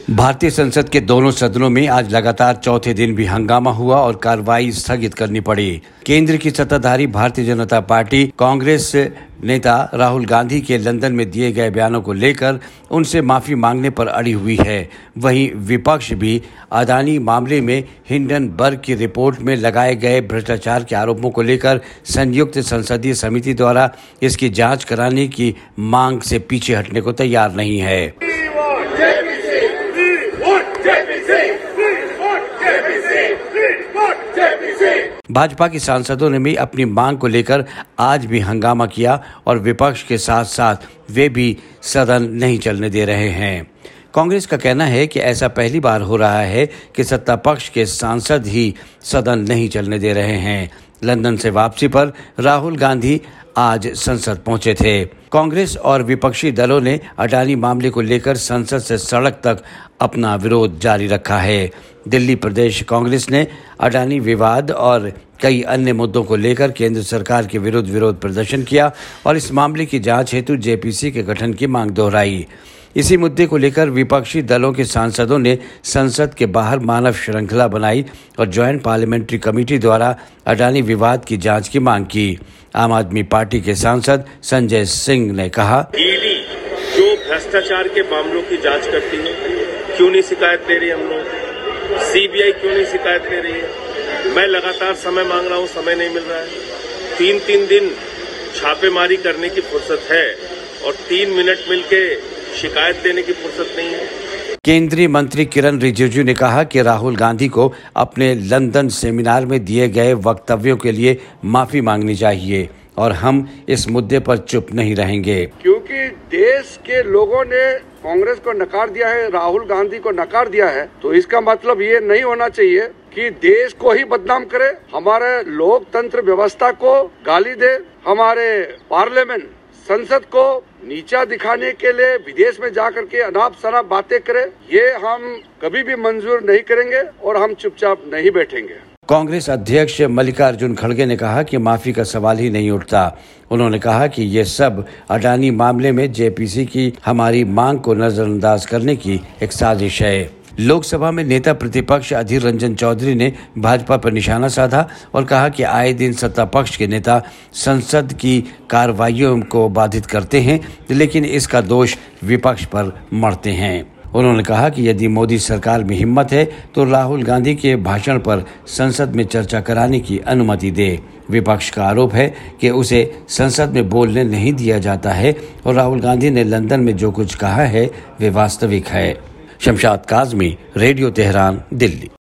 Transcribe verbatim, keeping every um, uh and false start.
भारतीय संसद के दोनों सदनों में आज लगातार चौथे दिन भी हंगामा हुआ और कार्रवाई स्थगित करनी पड़ी। केंद्र की सत्ताधारी भारतीय जनता पार्टी कांग्रेस नेता राहुल गांधी के लंदन में दिए गए बयानों को लेकर उनसे माफी मांगने पर अड़ी हुई है। वहीं विपक्ष भी अडानी मामले में हिंडनबर्ग की रिपोर्ट में लगाए गए भ्रष्टाचार के आरोपों को लेकर संयुक्त संसदीय समिति द्वारा इसकी जांच कराने की मांग से पीछे हटने को तैयार नहीं है। भाजपा के सांसदों ने भी अपनी मांग को लेकर आज भी हंगामा किया और विपक्ष के साथ साथ वे भी सदन नहीं चलने दे रहे हैं। कांग्रेस का कहना है कि ऐसा पहली बार हो रहा है कि सत्ता पक्ष के सांसद ही सदन नहीं चलने दे रहे हैं। लंदन से वापसी पर राहुल गांधी आज संसद पहुंचे थे। कांग्रेस और विपक्षी दलों ने अडानी मामले को लेकर संसद से सड़क तक अपना विरोध जारी रखा है। दिल्ली प्रदेश कांग्रेस ने अडानी विवाद और कई अन्य मुद्दों को लेकर केंद्र सरकार के विरुद्ध विरोध प्रदर्शन किया और इस मामले की जांच हेतु जेपीसी के गठन की मांग दोहराई। इसी मुद्दे को लेकर विपक्षी दलों के सांसदों ने संसद के बाहर मानव श्रृंखला बनाई और ज्वाइंट पार्लियामेंट्री कमेटी द्वारा अडानी विवाद की जांच की मांग की। आम आदमी पार्टी के सांसद संजय सिंह ने कहा, ईडी जो भ्रष्टाचार के मामलों की जांच करती है, क्यों नहीं शिकायत दे रही हम लोग? सीबीआई क्यों नहीं शिकायत दे रही है? मैं लगातार समय मांग रहा हूं, समय नहीं मिल रहा है। तीन तीन दिन छापेमारी करने की फुर्सत है और तीन मिनट मिलके शिकायत देने की फुर्सत नहीं है। केंद्रीय मंत्री किरण रिजिजू ने कहा कि राहुल गांधी को अपने लंदन सेमिनार में दिए गए वक्तव्यों के लिए माफी मांगनी चाहिए और हम इस मुद्दे पर चुप नहीं रहेंगे। क्योंकि देश के लोगों ने कांग्रेस को नकार दिया है, राहुल गांधी को नकार दिया है, तो इसका मतलब ये नहीं होना चाहिए कि देश को ही बदनाम करे, हमारे लोकतंत्र व्यवस्था को गाली दे, हमारे पार्लियामेंट संसद को नीचा दिखाने के लिए विदेश में जाकर के अनाप शनाप बातें करे। ये हम कभी भी मंजूर नहीं करेंगे और हम चुपचाप नहीं बैठेंगे। कांग्रेस अध्यक्ष मल्लिकार्जुन खड़गे ने कहा कि माफी का सवाल ही नहीं उठता। उन्होंने कहा कि ये सब अडानी मामले में जेपीसी की हमारी मांग को नजरअंदाज करने की एक साजिश है। लोकसभा में नेता प्रतिपक्ष अधीर रंजन चौधरी ने भाजपा पर निशाना साधा और कहा कि आए दिन सत्ता पक्ष के नेता संसद की कार्रवाइयों को बाधित करते हैं, लेकिन इसका दोष विपक्ष पर मढ़ते हैं। उन्होंने कहा कि यदि मोदी सरकार में हिम्मत है तो राहुल गांधी के भाषण पर संसद में चर्चा कराने की अनुमति दे। विपक्ष का आरोप है कि उसे संसद में बोलने नहीं दिया जाता है और राहुल गांधी ने लंदन में जो कुछ कहा है वे वास्तविक है। Shamshad Kazmi, radio Tehran, Delhi.